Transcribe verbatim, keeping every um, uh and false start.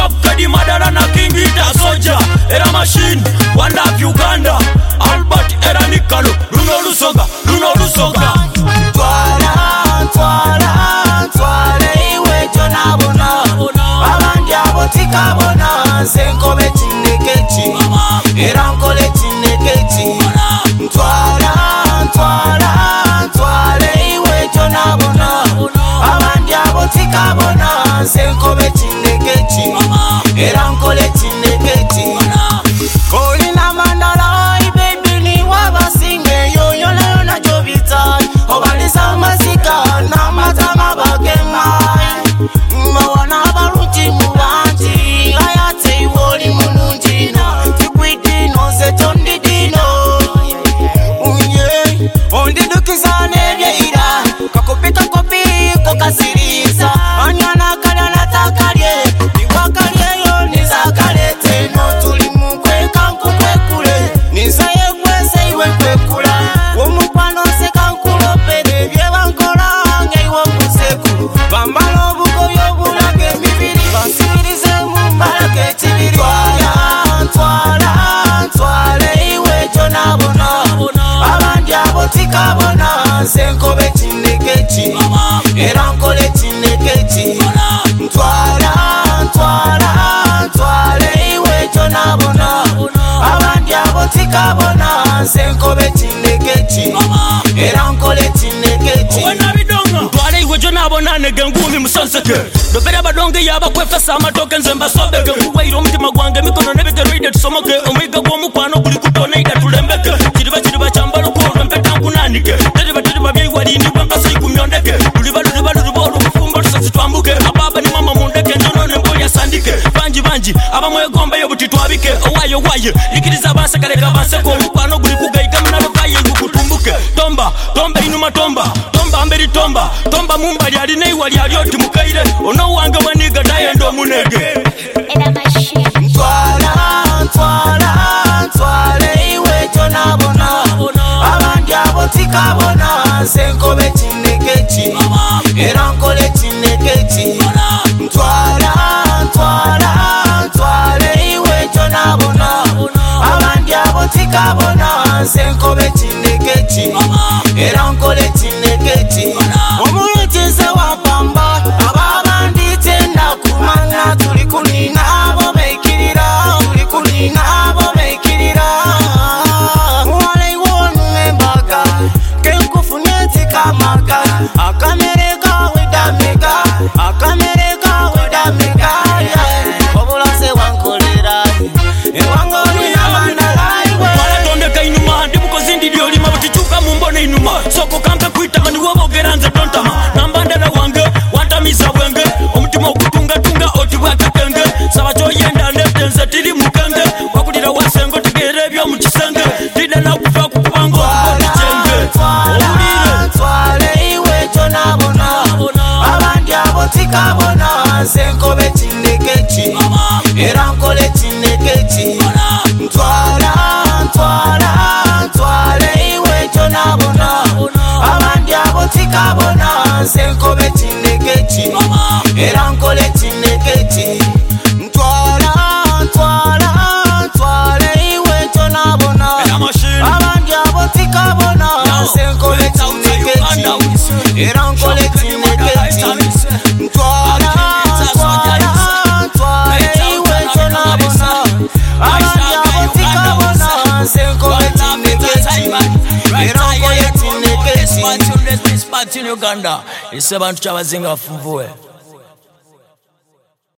Top Kadi Madara na King Ita Soja Era Machine Wanda of Uganda Albert Era Nikalo Runo Lusonga Runo Lusonga Twala Twala Twala iwe jona bona Abandi abotika bona Senko beti nekechi Eranko leti nekechi Twala Twala Twala iwe jona bona Abandi abotika bona Senko beti nekechi Eranko leti nekechi Kolina mandala baby ni wabasinge yo yo la na jovita obalisa masika na matama bagema mawana baruti mubanti ayate iwoli mununjina tikwiti no setondi dino unye ondi dukizane byeira kakopita kopi kokasiriza anyana kala na takalye iwakalye yo nizakalete no tuli mukwe kanku kwekule nizaye kwese iwe kwekula womukwano se kankulo pede byebankola ngeiwo musekulu bambalo bugoyo bulage mibiri basirize mumbalage tibiri twala twala twala iwe jona bona abandi abotika bona senko beti nekechi eranko leti nekechi twala twala twala iwe jona bona abandi abotika bona senko beti nekechi eranko leti nekechi Twala iwe jona bona nege ngumi musonseke Dopera badonge yaba kwefesa amatoke nzemba sobeke Kuwairo mtima gwange mikono nebeke reide tusomoke Omwiga gwomukwano kuli kutone ida tulembeke Chiriba chiriba chambalo kuwa mpetangu nanike Chiriba chiriba bie wadini wankasa ikumyondeke Luliba luliba luliboru kufumbo tusasi tuambuke Ababa ni mama mundeke njono nemboli ya sandike Banji banji aba mwe gomba yo buti tuabike Owayo waye likiriza banse kaleka banse kwa mukwano kuli kugaiga mnalokaye ngukutumbuke Tomba tomba inuma tomba Tomba amberi tomba Tomba mumba liari nei wali alioti mukaire Ono wanga waniga daye ndo munege Era Machine Twala twala twala iwe jona bona abandi abotika bona senko beti nekechi eranko leti nekechi twala twala twala iwe jona bona abandi abotika bona senko beti nekechi eranko leti nekechi omuyitize wapamba ababandi tenda kumanya tuli kunina abo bekirira tuli kunina abo bekirira wale iwonu membaga kenkufunyeti kamaga akamereka wedamega akamereka wedamega obulase wankolera ewangolina manalaiwe Walatondeka inuma ndibuko zindi diolima Butichuka mumbone inuma Soko kampe kuitama ni wabogera nze tontama Nambandela wange wantamiza wenge Omutima okutunga tunga oti wakakenge Sabacho yenda nete nze tili mukenge Wakudira wasengo tigere byo mukisenge Tida na kufa kukubango kuboni chenge Twala twala iwe jona bona abandi abotika bona senko beti nekechi eranko leti nekechi twala twala twala iwe jona bona abandi abotika bona senko beti nekechi eranko leti nekechi twala twala twala iwe jona bona abandi abotika bona senko leti nekechi eranko leti nekechi twala twala twala iwe jona bona abandi abotika bona senko leti nekechi eranko leti nekechi Spati in Uganda Ise bantu chabazinga funvuwe